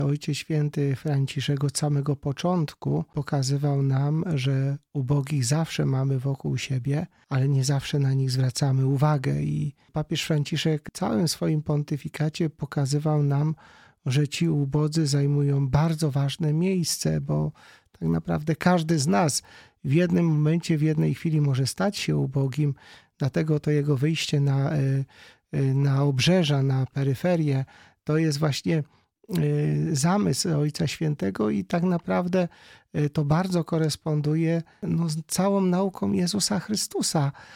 Ojciec Święty Franciszek od samego początku pokazywał nam, że ubogich zawsze mamy wokół siebie, ale nie zawsze na nich zwracamy uwagę. I papież Franciszek w całym swoim pontyfikacie pokazywał nam, że ci ubodzy zajmują bardzo ważne miejsce, bo tak naprawdę każdy z nas w jednym momencie, w jednej chwili może stać się ubogim, dlatego to jego wyjście na obrzeża, na peryferię, to jest właśnie zamysł Ojca Świętego i tak naprawdę to bardzo koresponduje z całą nauką Jezusa Chrystusa.